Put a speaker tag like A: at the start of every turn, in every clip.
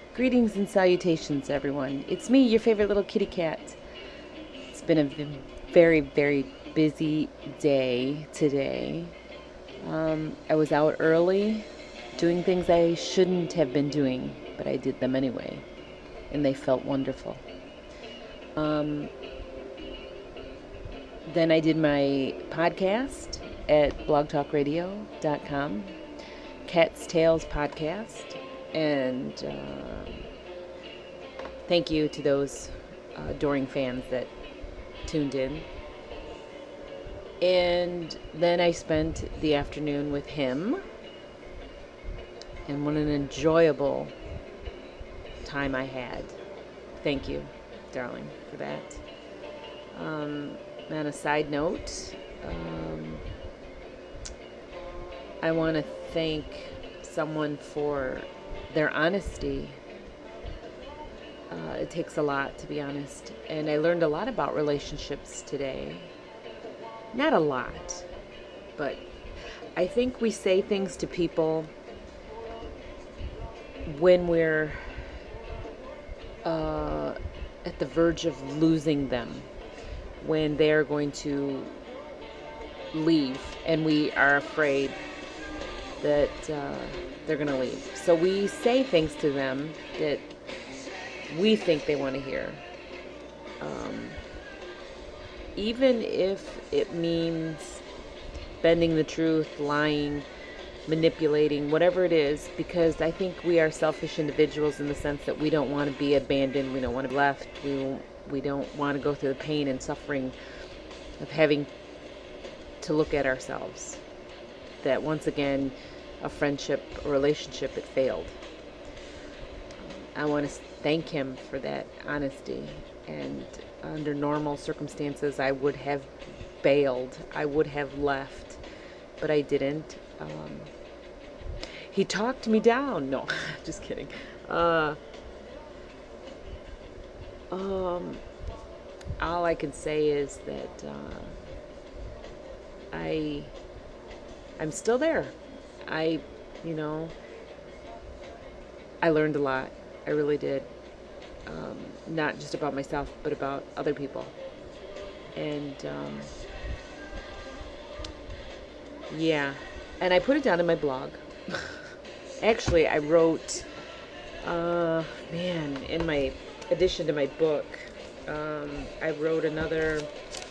A: Greetings and salutations, everyone. It's me, your favorite little kitty cat. It's been a very, very busy day today. I was out early doing things I shouldn't have been doing, but I did them anyway, and they felt wonderful. Then I did my podcast at blogtalkradio.com, Cat's Tales Podcast, and thank you to those adoring fans that tuned in. And then I spent the afternoon with him, and what an enjoyable time I had. Thank you, darling, for that. On a side note, I want to thank someone for their honesty. It takes a lot, to be honest. And I learned a lot about relationships today. Not a lot, but I think we say things to people when we're at the verge of losing them, when they're going to leave, and we are afraid that they're going to leave. So we say things to them that we think they want to hear. Even if it means bending the truth, lying, manipulating, whatever it is, because I think we are selfish individuals in the sense that we don't want to be abandoned, we don't want to be left, we don't want to go through the pain and suffering of having to look at ourselves. That once again, a friendship, a relationship, it failed. I want to thank him for that honesty. And under normal circumstances, I would have bailed. I would have left, but I didn't. He talked me down. No, just kidding. All I can say is that I'm still there. I learned a lot. I really did. Not just about myself, but about other people. And yeah, and I put it down in my blog. Actually, I wrote, in my addition to my book, I wrote another,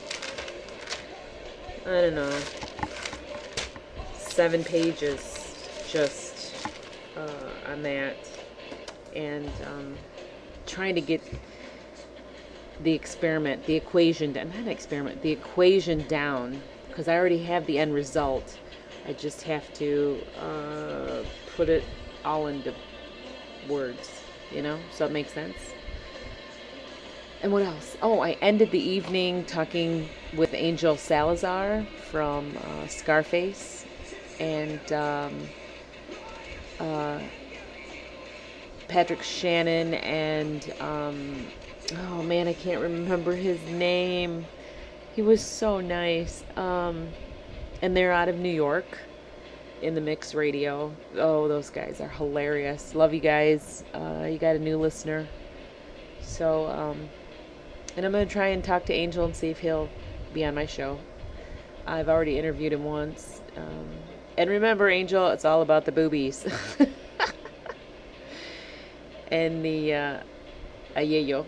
A: 7 pages just on that, and trying to get the equation down, because I already have the end result. I just have to put it all into words, so it makes sense. And what else? Oh, I ended the evening talking with Angel Salazar from Scarface, and Patrick Shannon, and I can't remember his name. He was so nice. And they're out of New York in the Mix Radio. Oh, those guys are hilarious. Love you guys. You got a new listener. So, and I'm going to try and talk to Angel and see if he'll be on my show. I've already interviewed him once. And remember, Angel, it's all about the boobies. And the ayeyo.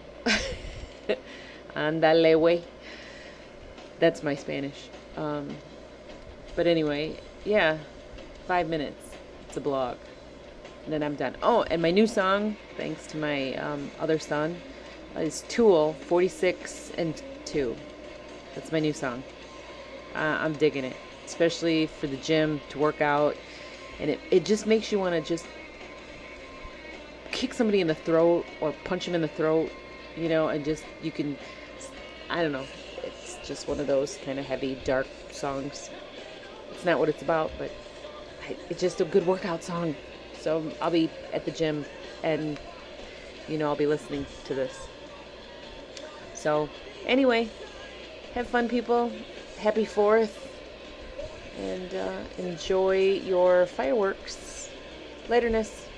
A: Andale, wey. That's my Spanish. But anyway, yeah, 5 minutes. It's a blog. And then I'm done. Oh, and my new song, thanks to my other son, is Tool 46 and 2. That's my new song. I'm digging it, especially for the gym, to work out. And it just makes you want to just kick somebody in the throat or punch them in the throat, and just, you can, I don't know. It's just one of those kind of heavy, dark songs. It's not what it's about, but it's just a good workout song. So I'll be at the gym, and I'll be listening to this. So anyway, have fun, people. Happy 4th, and enjoy your fireworks. Laterness.